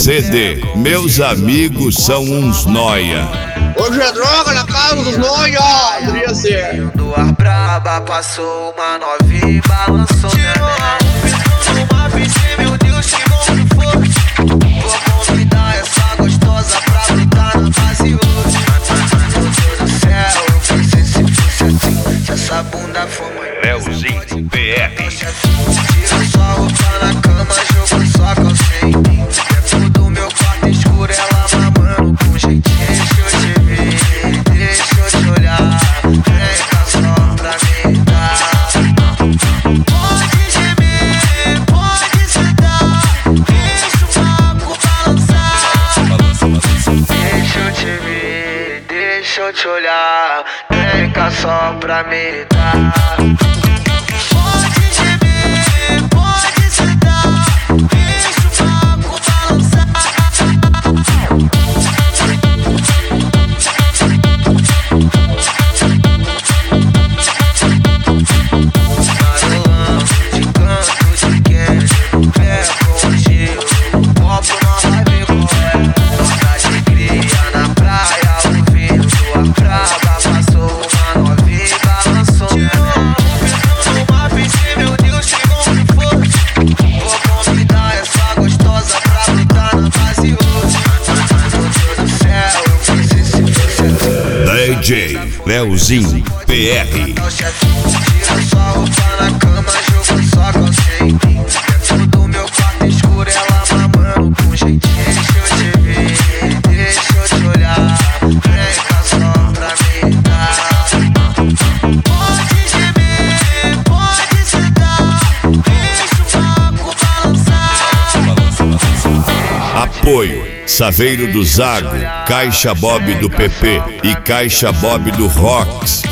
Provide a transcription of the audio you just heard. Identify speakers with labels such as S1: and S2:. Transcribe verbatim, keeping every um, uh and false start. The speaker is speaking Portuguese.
S1: C D Meus Amigos São Uns Noia.
S2: Hoje é droga na casa dos noia, poderia ser.
S3: Do ar braba, passou uma novinha e balançou minha neck. Uma piscina, meu Deus, que nome forte. Vou convidar essa gostosa pra brincar na base hoje. Meu Deus do céu, eu pensei se fosse assim, se essa bunda for mãe.
S1: Leozinho P R.
S3: Tira sua roupa na cama, jogou sua calcinha em mim. Dentro do meu quarto escuro, ela mamando com jeitinho. Deixa eu te ver, deixa eu te olhar. Vem cá só pra me dar. Pode gemer, pode sentar. Deixa o papo balançar. Deixa eu te ver, deixa eu te olhar. Vem cá só pra me dar.
S1: D J Leozinho P R.
S3: Tira sua roupa na cama, jogou sua calcinha em mim. Dentro do meu quarto escuro, ela mamando com jeitinho. Deixa eu te ver, deixa eu te olhar. Vem cá só pra me dar. Pode gemer, pode sentar. Deixa o papo balançar.
S1: Apoio Saveiro do Zago, Caixa Bob do P P e Caixa Bob do Rocks.